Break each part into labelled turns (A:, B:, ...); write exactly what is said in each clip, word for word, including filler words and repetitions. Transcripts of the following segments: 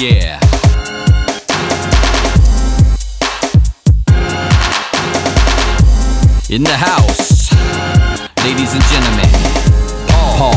A: Yeah. In the house, ladies and gentlemen, Paul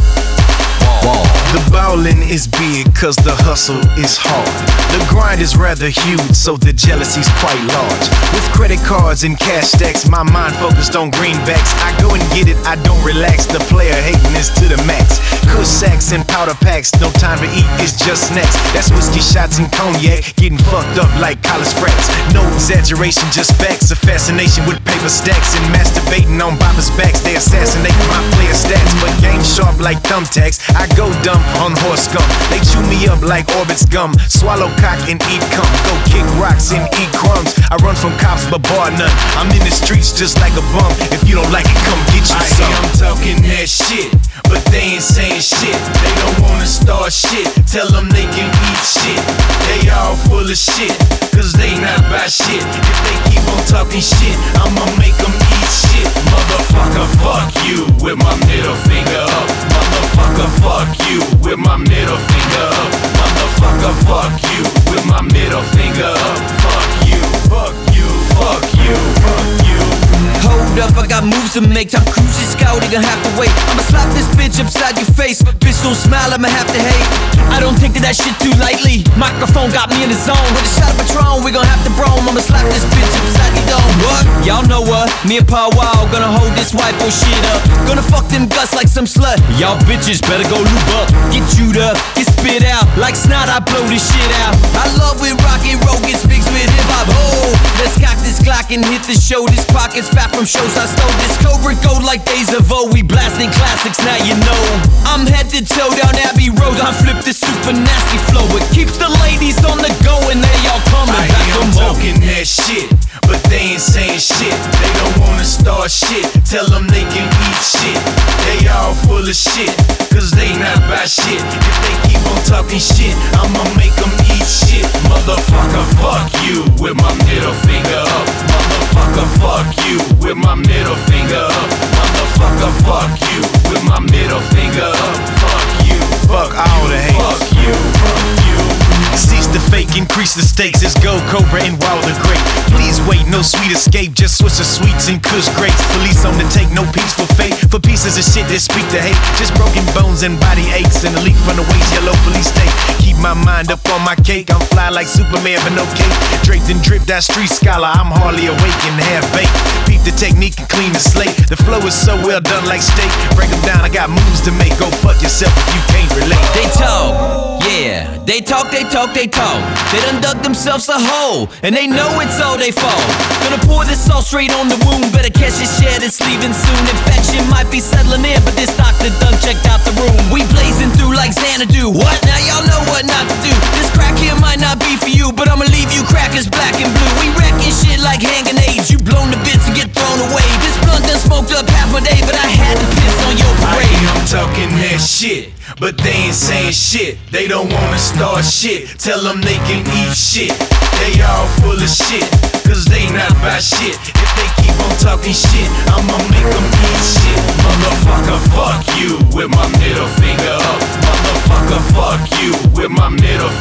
A: Wall.
B: The ballin' is big cause the hustle is hard. The grind is rather huge, so the jealousy's quite large. With credit cards and cash stacks, my mind focused on greenbacks. I go and get it, I don't relax. The player hating is to the max. Kush sacks and powder packs, no time to eat, it's just snacks. That's whiskey shots and cognac, getting fucked up like college frats. No exaggeration, just facts. A fascination with paper stacks and masturbating on boppers' backs. They assassinate my player stats, but game sharp like thumbtacks. I go dumb on horse scum. They chew me up like Orbit's gum. Swallow cock and eat cum. Go kick rocks and eat crumbs. I run from cops but bar none. I'm in the streets just like a bum. If you don't like it, come get you some. I hear I'm talking that shit, but they ain't saying shit. They don't wanna start shit. Tell them they can eat shit. They all full of shit, cause they not about shit. If they keep on talking shit, I'ma make them eat shit. Motherfucker, fuck you with my middle finger up. Motherfucker, fuck you with my middle finger up. Motherfucker, fuck you with my middle finger up. Fuck you, fuck you, fuck you, fuck you.
C: Hold up, I got moves to make. Time cruising, scouting, gonna have to wait. I'ma slap this bitch upside your face. Bitch don't smile, I'ma have to hate. I don't take to that shit too lightly. Microphone got me in the zone. With a shot of Patron, we gon' have to brome. I'ma slap this bitch upside your dome. What? Y'all know what? Me and Paul Wall gonna hold this white boy shit up. Gonna fuck them guts like some slut. Y'all bitches better go lube up. Get chewed up, get spit out. Like snot, I blow this shit out. I love when rock and roll gets mixed with hip hop. Oh, let's cock this Glock and hit the show. This pocket's fat from shows I stole. This Cobra gold like days of old. We blasting classics, now you know. I'm head to toe down Abbey Road. I flip this super nasty flow. It keeps the ladies on the go and they all coming
B: I
C: back
B: hear
C: for
B: I'm
C: more.
B: talking that shit, but they ain't saying shit. They don't wanna start shit. Tell them they can eat shit. They all full of shit, cause they not about shit. If they keep on talking shit, I'ma make them eat shit. Motherfucker, fuck you with my middle finger up. Motherfucker, fuck you with my middle finger up. Motherfucker, fuck you with my middle finger up. Fuck you, fuck all the hate. Fuck you, fuck you. Cease the fake, increase the stakes. It's Gold Cobra and Wild the Great. Please wait, no sweet escape. Just switch the sweets and kush grapes. Police on the take, no peaceful fate. For pieces of shit that speak to hate. Just broken bones and body aches. And a leak from the waist, yellow police state. Keep my mind up on my cake. I'm fly like Superman but no cape. Draped and dripped, that street scholar. I'm hardly awake and half baked. Peep the technique and clean the slate. The flow is so well done like steak. Break them down, I got moves to make. Go fuck yourself if you can't relate.
C: They talk, yeah. They talk, they talk, they talk. They done dug themselves a hole, and they know it's all they fault. Gonna pour this all straight on the wound. Better catch this shit, it's leaving soon. Infection might be settling in, but this doctor done checked out the room. We blazing through like Xanadu. What? Now y'all know what not to do. This crack here might not be for you, but I'ma leave you crackers black and blue. We wrecking shit like hand grenades. You blown to bits and get thrown away. This blunt done smoked up half my day, but I had to piss on your
B: I
C: parade.
B: hear I'm talking that shit, but they ain't saying shit. They don't wanna start shit. Tell them they can eat shit. They all full of shit, cause they not about shit. If they keep on talking shit, I'ma make them eat shit. Motherfucker, fuck you with my middle finger up. Motherfucker, fuck you with my middle